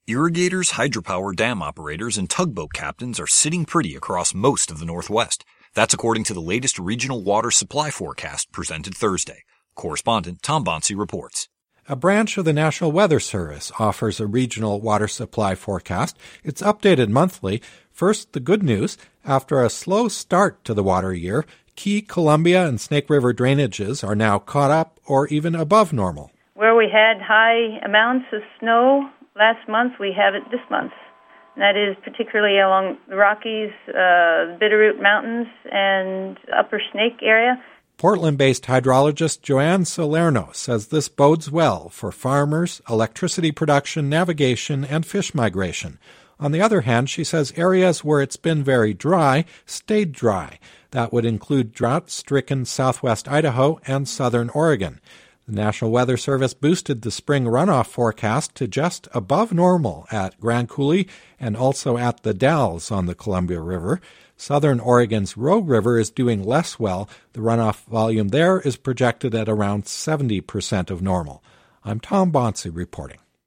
Irrigators, hydropower dam operators, and tugboat captains are sitting pretty across most of the Northwest. That's according to the latest regional water supply forecast presented Thursday. Correspondent Tom Bonsi reports. A branch of the National Weather Service offers a regional water supply forecast. It's updated monthly. First, the good news. After a slow start to the water year, key Columbia and Snake River drainages are now caught up or even above normal. Where we had high amounts of snow last month, we have it this month. And that is particularly along the Rockies, Bitterroot Mountains, and Upper Snake area. Portland-based hydrologist Joanne Salerno says this bodes well for farmers, electricity production, navigation, and fish migration. On the other hand, she says areas where it's been very dry stayed dry. That would include drought-stricken southwest Idaho and southern Oregon. The National Weather Service boosted the spring runoff forecast to just above normal at Grand Coulee and also at the Dalles on the Columbia River. Southern Oregon's Rogue River is doing less well. The runoff volume there is projected at around 70% of normal. I'm Tom Bonsi reporting.